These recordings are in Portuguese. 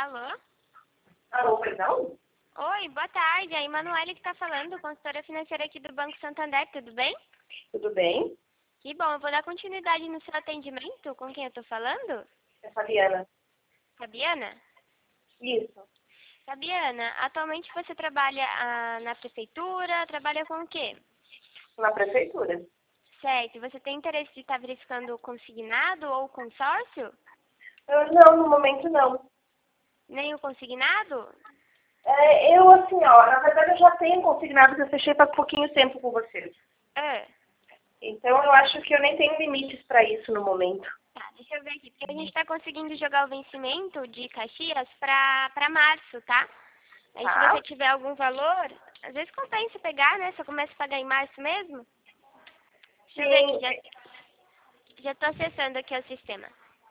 Alô? Alô, perdão? Oi, boa tarde. É a Emanuele que está falando, consultora financeira aqui do Banco Santander, tudo bem? Tudo bem? Que bom, eu vou dar continuidade no seu atendimento. Com quem eu estou falando? É Fabiana. Fabiana? Isso. Fabiana, atualmente você trabalha na prefeitura, trabalha com o quê? Na prefeitura. Certo, você tem interesse de estar verificando o consignado ou o consórcio? Não, no momento não. Nem o consignado? Eu, assim, ó, na verdade eu já tenho consignado que eu fechei faz pouquinho tempo com vocês. Ah, Então eu acho que eu nem tenho limites para isso no momento. tá, deixa eu ver aqui, porque a gente está conseguindo jogar o vencimento de Caxias para março, tá? Aí se Tá? você tiver algum valor, às vezes compensa pegar, né? Você começa a pagar em março mesmo. Deixa eu ver Sim. aqui, já tô acessando aqui o sistema.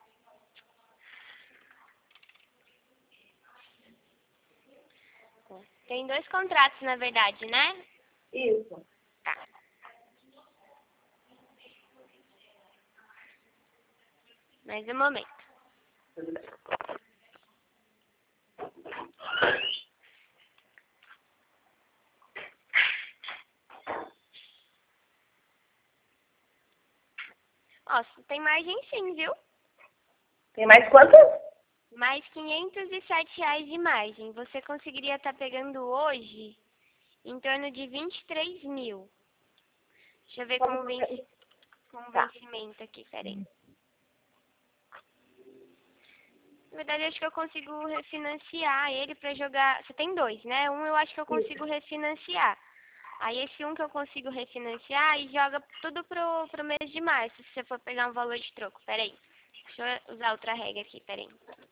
Tem 2 contratos, na verdade, né? Isso. Tá. Mais um momento. Tudo bem. Ó, tem margem sim, viu? Tem mais quanto? Mais R$ 507 de margem. Você conseguiria estar pegando hoje em torno de 23 mil. Deixa eu ver como Tá. vencimento aqui, peraí. Na verdade, eu acho que eu consigo refinanciar ele pra jogar. Você tem 2, né? Um eu acho que eu consigo refinanciar. Aí esse um que eu consigo refinanciar e joga tudo pro mês de março, se você for pegar um valor de troco. Peraí. Deixa eu usar outra regra aqui, peraí.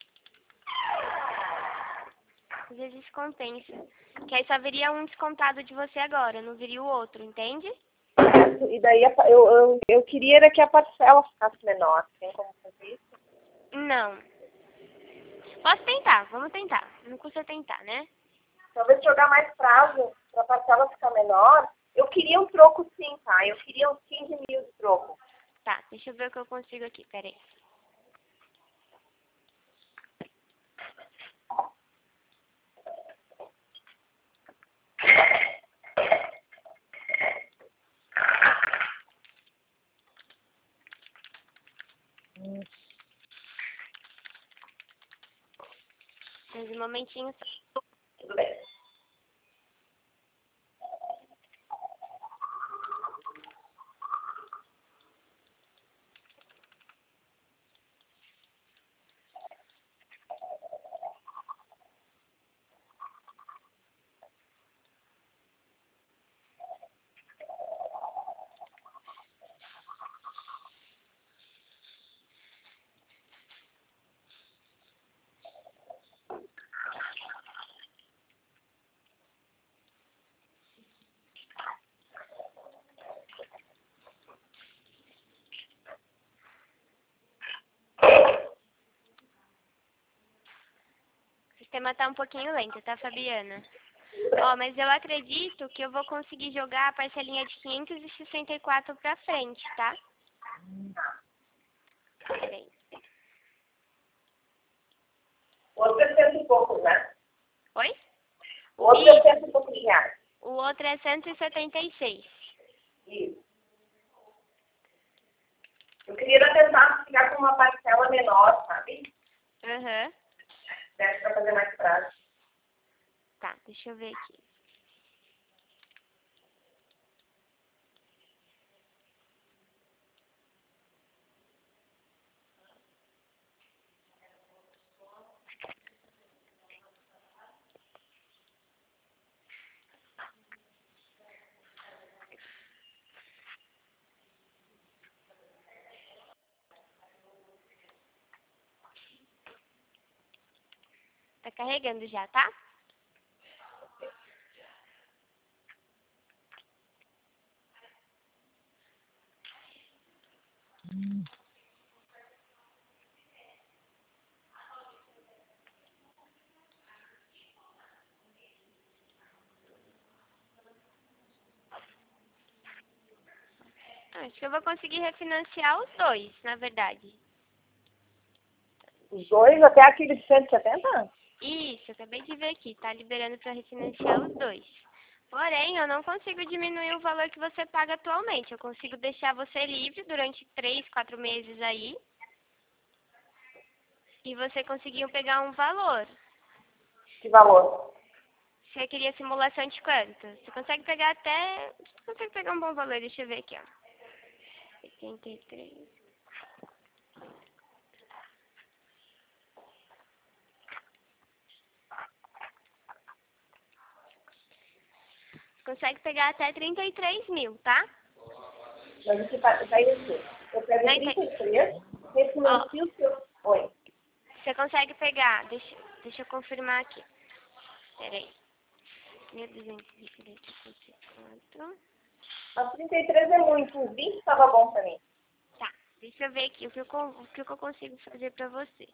Às vezes compensa. Que aí só viria um descontado de você agora, não viria o outro, entende? E daí eu queria era que a parcela ficasse menor. Tem como fazer isso? Não. Posso tentar, vamos tentar. Não custa tentar, né? Talvez jogar mais prazo para a parcela ficar menor. Eu queria um troco sim, tá? Eu queria uns 15 mil de troco. Tá, deixa eu ver o que eu consigo aqui, peraí. Mais um momentinho só. Tudo bem. O sistema tá um pouquinho lento, tá, Fabiana? Ó, mas eu acredito que eu vou conseguir jogar a parcelinha de 564 pra frente, tá? Peraí. Outro é cento e poucos, né? Oi? Outro é cento e poucos reais. O outro é 176. Isso. Eu queria tentar ficar com uma parcela menor, sabe? Aham. Deve para fazer mais prazo. Tá, deixa eu ver aqui. Tá carregando já, tá? Acho que eu vou conseguir refinanciar os 2, na verdade. Os dois até aquele de 170? Isso, acabei de ver aqui, tá liberando para refinanciar os dois. Porém, eu não consigo diminuir o valor que você paga atualmente. Eu consigo deixar você livre durante 3, 4 meses aí. E você conseguiu pegar um valor. Que valor? Você queria simulação de quanto? Você consegue pegar até... Você consegue pegar um bom valor, deixa eu ver aqui, ó. 83. Consegue pegar até 33 mil, tá? Mas você vai assim. Eu pego Não entendi. 33, Ó, refinancio o seu. Oi. você consegue pegar... Deixa eu confirmar aqui. Peraí. 1.234. Mas 33 é muito, uns 20 estava bom pra mim. Tá, deixa eu ver aqui o que eu consigo fazer pra você.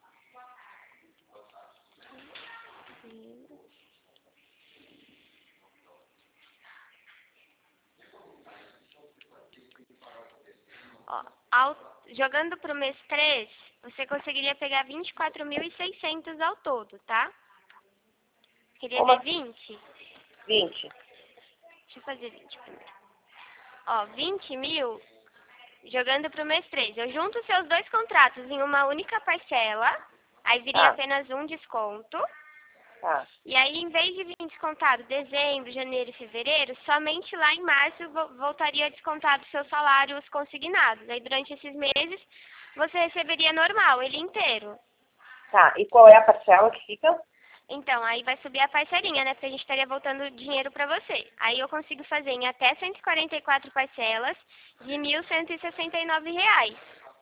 Ó, jogando pro mês 3, você conseguiria pegar 24.600 ao todo, tá? Queria Como ver assim? 20? 20. Deixa eu fazer 20 primeiro. Ó, 20 mil jogando pro mês 3. Eu junto seus dois contratos em uma única parcela, aí viria Tá, apenas um desconto. tá. E aí, em vez de vir descontado dezembro, janeiro e fevereiro, somente lá em março voltaria descontado seu salário, os consignados. Aí, durante esses meses, você receberia normal, ele inteiro. Tá, e qual é a parcela que fica? Então, aí vai subir a parcelinha, né? Porque a gente estaria voltando dinheiro pra você. Aí eu consigo fazer em até 144 parcelas de R$ 1.169.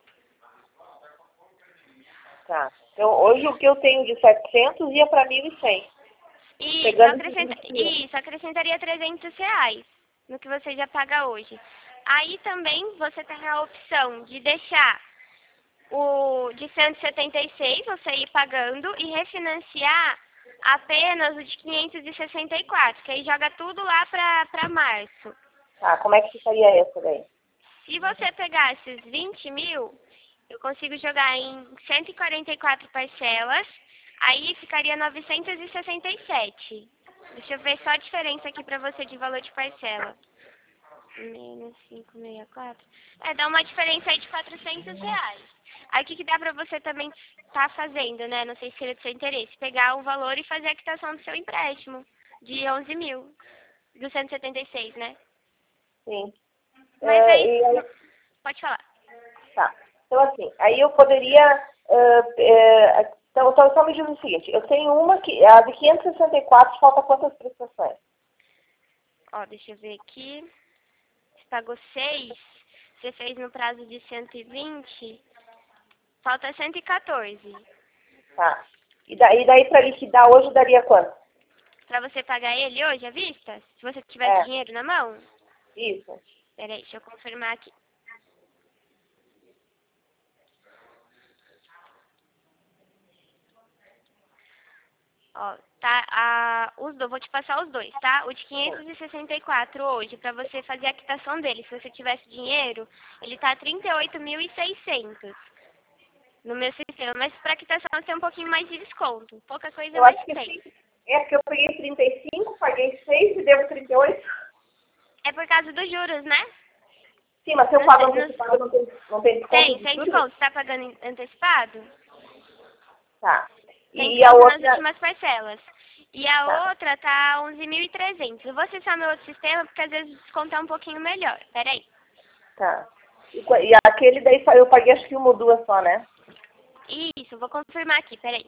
Tá. Então, hoje o que eu tenho de 700 ia para 1.100. Pegando esses 20 mil. Isso, acrescentaria R$ 300 no que você já paga hoje. Aí também você tem a opção de deixar o de 176 você ir pagando e refinanciar apenas o de 564, que aí joga tudo lá para março. Tá, como é que ficaria essa daí? Se você pegar esses 20 mil, eu consigo jogar em 144 parcelas, aí ficaria 967. Deixa eu ver só a diferença aqui pra você de valor de parcela. Menos 564. Dá uma diferença aí de R$ 400. Aí o que dá pra você também tá fazendo, né? Não sei se seria do seu interesse. Pegar o valor e fazer a quitação do seu empréstimo de 11 mil. Do 176, né? Sim. Mas aí, E aí, pode falar. tá. Então, assim, aí eu poderia... então, só me diz o seguinte. Eu tenho uma que... A de 564 falta quantas prestações? Ó, deixa eu ver aqui. Você pagou 6, você fez no prazo de 120, falta 114. Tá. E daí para liquidar hoje daria quanto? Pra você pagar ele hoje à vista? Se você tivesse É, dinheiro na mão? isso. Peraí, deixa eu confirmar aqui. Ó, tá, vou te passar os dois, tá? O de 564 hoje, pra você fazer a quitação dele, se você tivesse dinheiro, ele tá 38.600 no meu sistema. Mas pra quitação tem um pouquinho mais de desconto. Pouca coisa, Eu mas acho que tem. sim. É que eu peguei 35, paguei 6 e devo 38. É por causa dos juros, né? Sim, mas se eu Não pago sei, antecipado, não tem desconto tem, de sem tudo? desconto. Você tá pagando antecipado? Tá. Tem E a desconto nas outra... últimas parcelas. E Tá. a outra tá 11.300. Eu vou acessar meu outro sistema, porque às vezes descontar um pouquinho melhor. Peraí. Tá. E aquele daí eu paguei acho que uma ou duas só, né? Isso, vou confirmar aqui, peraí.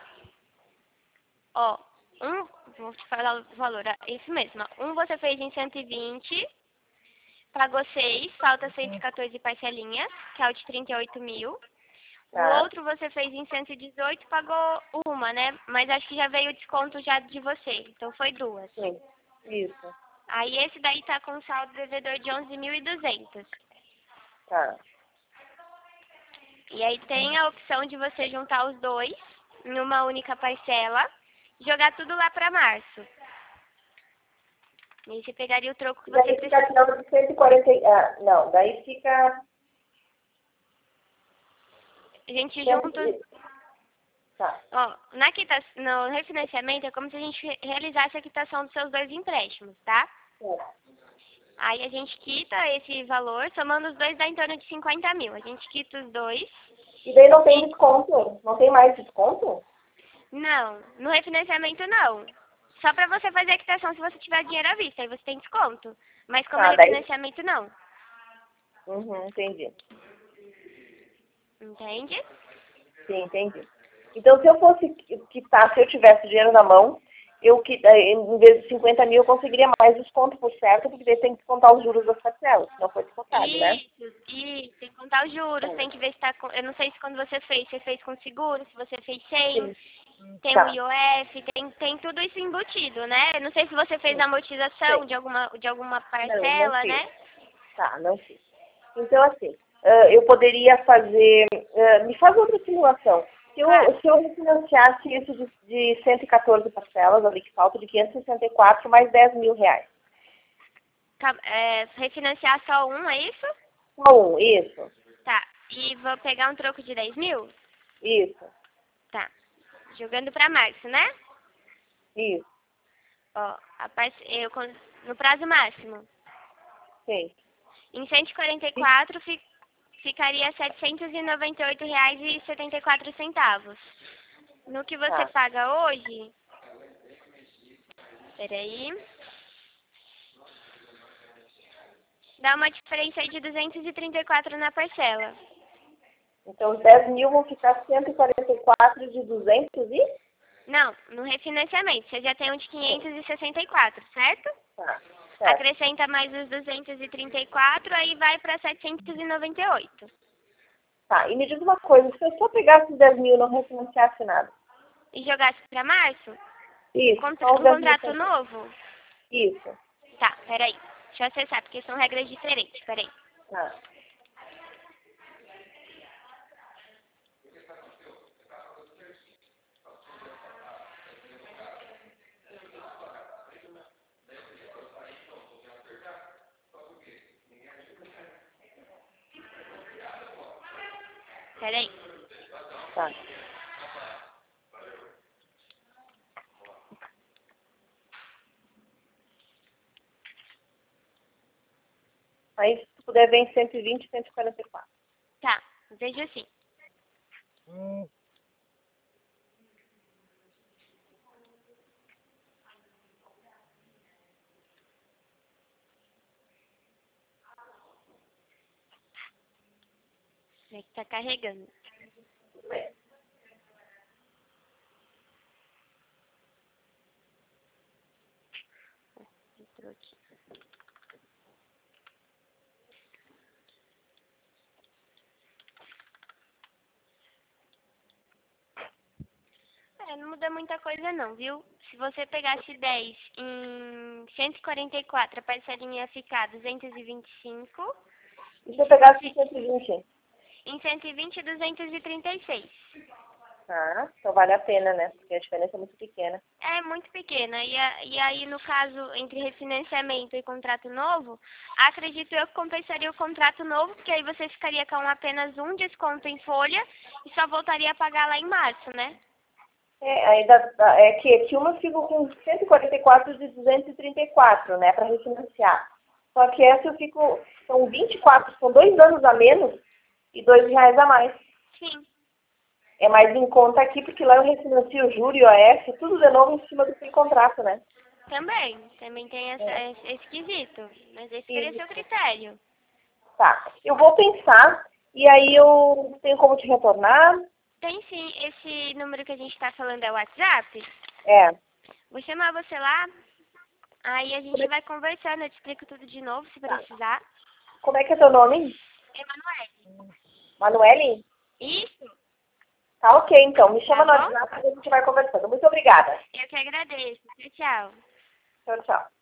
Ó, vou te falar o valor, isso mesmo. Ó. Você fez em 120, pagou 6, falta 114 parcelinhas, que é o de 38 mil. O Tá. outro você fez em 118, pagou uma, né? Mas acho que já veio o desconto já de você, então foi duas. Sim. Isso. Aí esse daí tá com saldo devedor de 11.200. Tá. E aí tem a opção de você juntar os dois em uma única parcela, jogar tudo lá para março. E aí você pegaria o troco que E você daí fica precisa. tirando de 140... Ah, não, daí fica... A gente junta. Tá. Ó, no refinanciamento é como se a gente realizasse a quitação dos seus 2 empréstimos, tá? Aí a gente quita esse valor, somando os dois dá em torno de 50 mil. A gente quita os dois. E daí não tem desconto? Não tem mais desconto? Não, no refinanciamento não. Só para você fazer a quitação se você tiver dinheiro à vista, aí você tem desconto. Mas como é Daí... refinanciamento, não. Entendi. Entende? Sim, entendi. Então, se eu fosse quitar, se eu tivesse dinheiro na mão, em vez de 50 mil, eu conseguiria mais desconto, por certo, porque daí tem que descontar os juros das parcelas, se não for descontado, né? Isso, tem que contar os juros, tem que ver se tá com... Eu não sei se quando você fez com seguro, se você fez sem, tem o IOF, tem tudo isso embutido, né? Eu não sei se você fez a amortização de alguma parcela, não né? Tá, não fiz. Então, assim, eu poderia fazer... me faz outra simulação. Se eu refinanciasse isso de 114 parcelas, ali que falta, de 564, mais 10 mil reais. Refinanciar só um, é isso? Só um, isso. Tá. E vou pegar um troco de 10 mil? Isso. Tá. Jogando pra março, né? Isso. Ó, no prazo máximo. Sim. Em 144 ficaria R$ 798,74. No que você paga hoje... Peraí. Dá uma diferença aí de 234 na parcela. Então, os 10 mil vão ficar 144 de 200 e... Não, no refinanciamento. Você já tem um de 564, certo? Tá. Acrescenta mais os 234, aí vai para 798. Tá, e me diz uma coisa, se eu só pegasse os 10 mil e não refinanciasse nada? E jogasse para março? Isso. Um contrato novo? Isso. Tá, peraí. Deixa eu acessar, porque são regras diferentes. Peraí. Tá. Peraí. Tá. Aí, se tu puder ver em 120, 144. Tá, veja assim. É que tá carregando. Entrou aqui. Não muda muita coisa não, viu? Se você pegasse 10 em 144, a parcelinha ia ficar 225. E se eu pegasse 120? Em 120, 236. Ah, então vale a pena, né? Porque a diferença é muito pequena. É muito pequena. E aí, no caso, entre refinanciamento e contrato novo, acredito eu que compensaria o contrato novo, porque aí você ficaria com apenas um desconto em folha e só voltaria a pagar lá em março, né? É que aqui uma fico com 144 de 234, né, para refinanciar. Só que essa eu fico, são 24, são 2 anos a menos e R$2 a mais. Sim. É mais em conta aqui, porque lá eu refinancio o juro e o IOF, tudo de novo em cima do seu contrato, né? Também tem esse quesito, mas esse seria seu critério. Tá, eu vou pensar e aí eu tenho como te retornar. Tem sim, esse número que a gente está falando é o WhatsApp? É. Vou chamar você lá, aí a gente vai conversando, eu te explico tudo de novo, se precisar. Como é que é teu nome? Emanuele. Manuele? Isso? Tá ok, então. Me chama no WhatsApp e a gente vai conversando. Muito obrigada. Eu que agradeço. Tchau, tchau. Tchau, tchau.